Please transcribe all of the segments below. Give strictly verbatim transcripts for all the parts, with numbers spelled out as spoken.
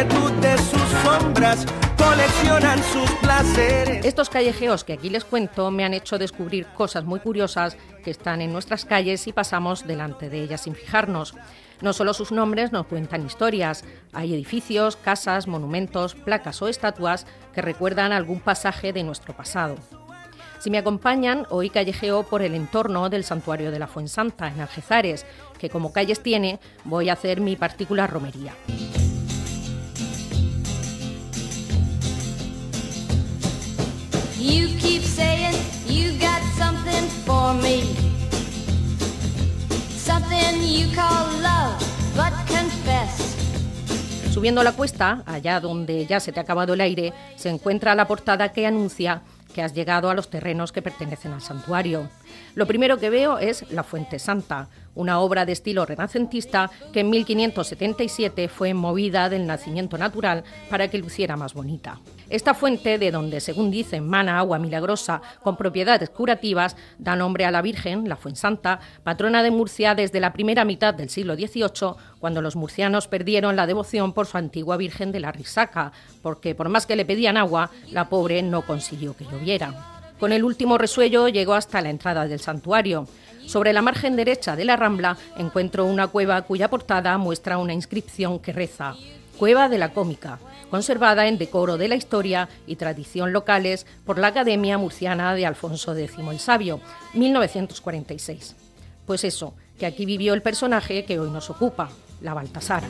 inquietud de sus sombras coleccionan sus placeres. Estos callejeos que aquí les cuento me han hecho descubrir cosas muy curiosas que están en nuestras calles y pasamos delante de ellas sin fijarnos. No solo sus nombres nos cuentan historias, hay edificios, casas, monumentos, placas o estatuas que recuerdan algún pasaje de nuestro pasado. Si me acompañan, hoy callejeo por el entorno del Santuario de la Fuensanta, en Algezares, que como calles tiene, voy a hacer mi particular romería. You keep saying you got something for me, something you call love, but confess. Subiendo la cuesta, allá donde ya se te ha acabado el aire, se encuentra la portada que anuncia que has llegado a los terrenos que pertenecen al santuario. Lo primero que veo es la Fuente Santa, una obra de estilo renacentista que en mil quinientos setenta y siete fue movida del nacimiento natural para que luciera más bonita. Esta fuente, de donde, según dicen, mana agua milagrosa con propiedades curativas, da nombre a la Virgen, la Fuensanta, patrona de Murcia desde la primera mitad del siglo dieciocho, cuando los murcianos perdieron la devoción por su antigua Virgen de la Risaca, porque por más que le pedían agua, la pobre no consiguió que lloviera. Con el último resuello llegó hasta la entrada del santuario. Sobre la margen derecha de la Rambla encuentro una cueva cuya portada muestra una inscripción que reza: Cueva de la Cómica, conservada en decoro de la historia y tradición locales por la Academia Murciana de Alfonso X el Sabio, mil novecientos cuarenta y seis. Pues eso, que aquí vivió el personaje que hoy nos ocupa, la Baltasara.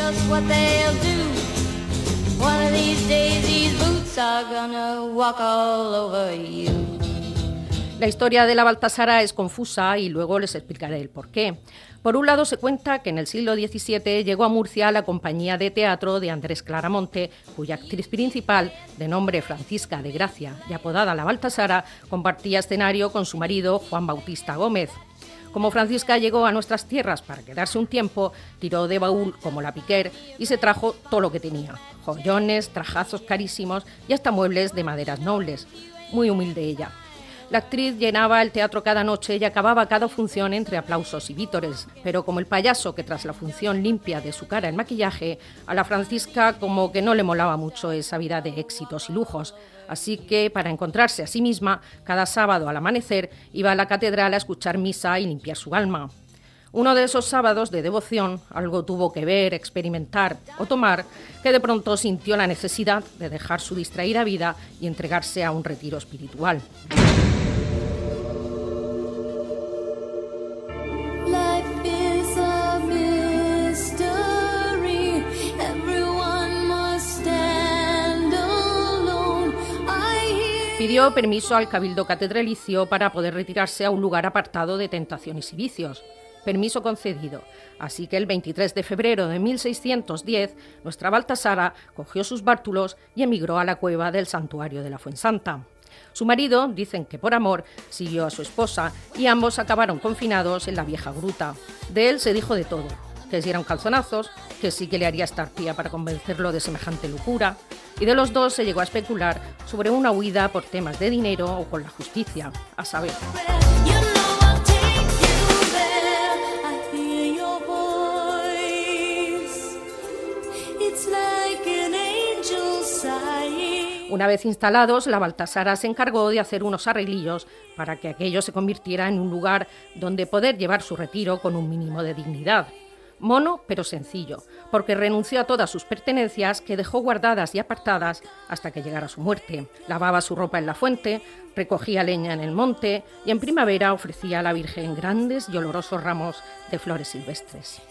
La historia de la Baltasara es confusa y luego les explicaré el porqué. Por un lado se cuenta que en el siglo diecisiete llegó a Murcia la compañía de teatro de Andrés Claramonte, cuya actriz principal, de nombre Francisca de Gracia y apodada la Baltasara, compartía escenario con su marido Juan Bautista Gómez. Como Francisca llegó a nuestras tierras para quedarse un tiempo, tiró de baúl como la Piquer y se trajo todo lo que tenía: joyones, trajazos carísimos y hasta muebles de maderas nobles. Muy humilde ella. La actriz llenaba el teatro cada noche y acababa cada función entre aplausos y vítores, pero como el payaso que tras la función limpia de su cara el maquillaje, a la Francisca como que no le molaba mucho esa vida de éxitos y lujos. Así que, para encontrarse a sí misma, cada sábado al amanecer iba a la catedral a escuchar misa y limpiar su alma. Uno de esos sábados de devoción, algo tuvo que ver, experimentar o tomar, que de pronto sintió la necesidad de dejar su distraída vida y entregarse a un retiro espiritual. Pidió permiso al cabildo catedralicio para poder retirarse a un lugar apartado de tentaciones y vicios. Permiso concedido. Así que el veintitrés de febrero de mil seiscientos diez, nuestra Baltasara cogió sus bártulos y emigró a la cueva del santuario de la Fuensanta. Su marido, dicen que por amor, siguió a su esposa y ambos acabaron confinados en la vieja gruta. De él se dijo de todo, que si eran calzonazos, que sí que le haría estartía para convencerlo de semejante locura, y de los dos se llegó a especular sobre una huida por temas de dinero o con la justicia, a saber. Una vez instalados, la Baltasara se encargó de hacer unos arreglillos para que aquello se convirtiera en un lugar donde poder llevar su retiro con un mínimo de dignidad. Mono, pero sencillo, porque renunció a todas sus pertenencias que dejó guardadas y apartadas hasta que llegara su muerte. Lavaba su ropa en la fuente, recogía leña en el monte y en primavera ofrecía a la Virgen grandes y olorosos ramos de flores silvestres.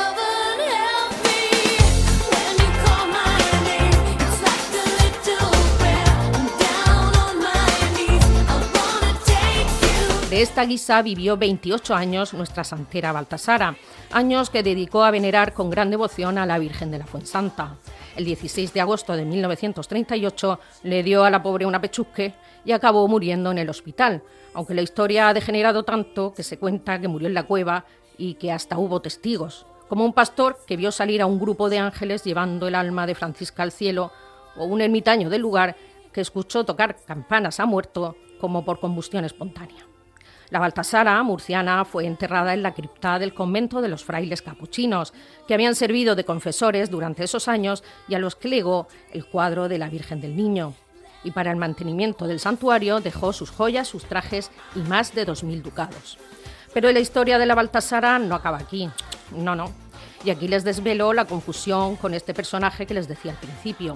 De esta guisa vivió veintiocho años nuestra santera Baltasara, años que dedicó a venerar con gran devoción a la Virgen de la Fuensanta. El dieciséis de agosto de mil novecientos treinta y ocho le dio a la pobre una pechusque y acabó muriendo en el hospital, aunque la historia ha degenerado tanto que se cuenta que murió en la cueva y que hasta hubo testigos, como un pastor que vio salir a un grupo de ángeles llevando el alma de Francisca al cielo, o un ermitaño del lugar que escuchó tocar campanas a muerto como por combustión espontánea. La Baltasara, murciana, fue enterrada en la cripta del convento de los frailes capuchinos, que habían servido de confesores durante esos años y a los que legó el cuadro de la Virgen del Niño. Y para el mantenimiento del santuario dejó sus joyas, sus trajes y más de dos mil ducados. Pero la historia de la Baltasara no acaba aquí. No, no. Y aquí les desvelo la confusión con este personaje que les decía al principio.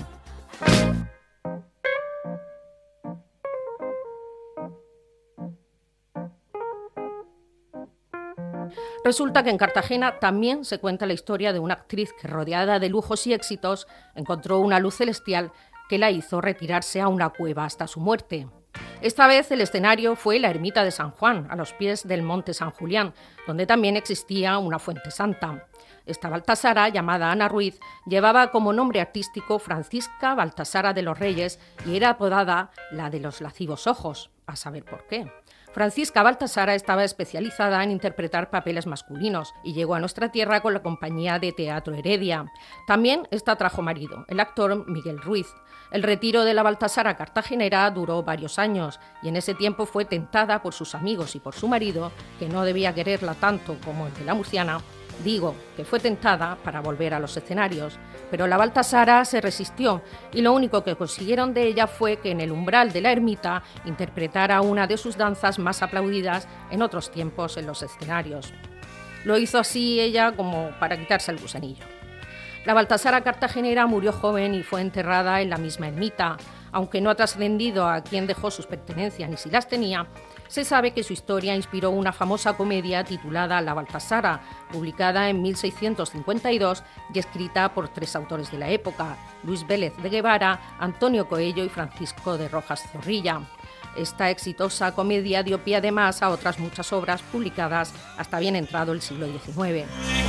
Resulta que en Cartagena también se cuenta la historia de una actriz que, rodeada de lujos y éxitos, encontró una luz celestial que la hizo retirarse a una cueva hasta su muerte. Esta vez el escenario fue la ermita de San Juan, a los pies del monte San Julián, donde también existía una fuente santa. Esta Baltasara, llamada Ana Ruiz, llevaba como nombre artístico Francisca Baltasara de los Reyes y era apodada la de los lascivos ojos, a saber por qué. Francisca Baltasara estaba especializada en interpretar papeles masculinos y llegó a nuestra tierra con la compañía de teatro Heredia. También esta trajo marido, el actor Miguel Ruiz. El retiro de la Baltasara cartagenera duró varios años y en ese tiempo fue tentada por sus amigos y por su marido, que no debía quererla tanto como el de la murciana. Digo que fue tentada para volver a los escenarios, pero la Baltasara se resistió y lo único que consiguieron de ella fue que en el umbral de la ermita interpretara una de sus danzas más aplaudidas en otros tiempos en los escenarios. Lo hizo así ella como para quitarse el gusanillo. La Baltasara cartagenera murió joven y fue enterrada en la misma ermita. Aunque no ha trascendido a quién dejó sus pertenencias ni si las tenía, se sabe que su historia inspiró una famosa comedia titulada La Baltasara, publicada en mil seiscientos cincuenta y dos y escrita por tres autores de la época, Luis Vélez de Guevara, Antonio Coello y Francisco de Rojas Zorrilla. Esta exitosa comedia dio pie además a otras muchas obras publicadas hasta bien entrado el siglo diecinueve.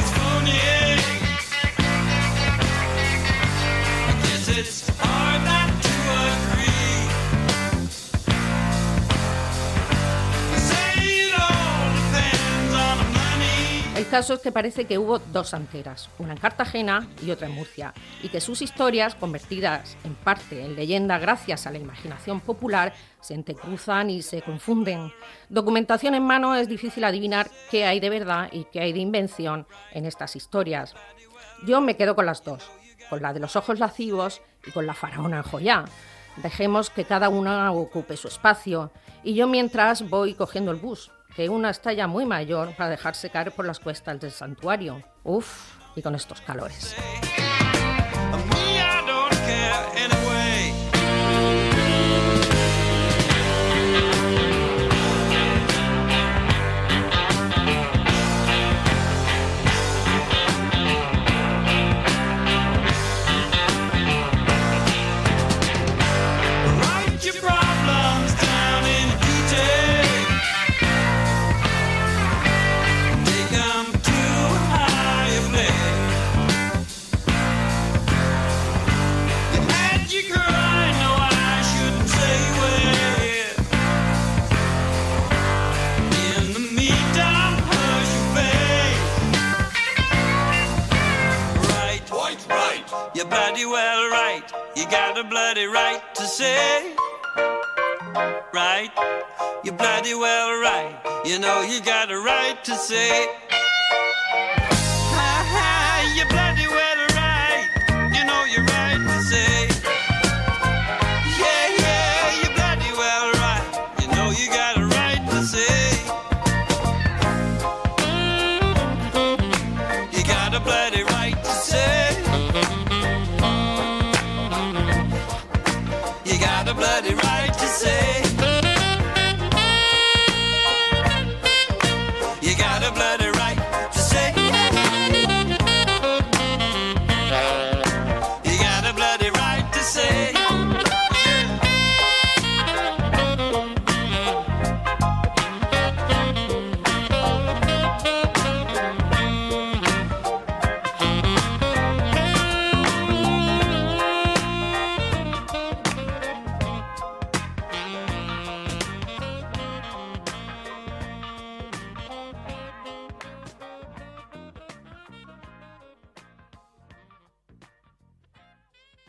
El caso es que parece que hubo dos santeras, una en Cartagena y otra en Murcia, y que sus historias, convertidas en parte en leyenda gracias a la imaginación popular, se entrecruzan y se confunden. Documentación en mano es difícil adivinar qué hay de verdad y qué hay de invención en estas historias. Yo me quedo con las dos, con la de los ojos lascivos y con la faraona en Joyá. Dejemos que cada una ocupe su espacio, y yo mientras voy cogiendo el bus, que una está ya muy mayor para dejarse caer por las cuestas del santuario. Uf, y con estos calores. You're bloody well right, you got a bloody right to say, right, you're bloody well right, you know you got a right to say.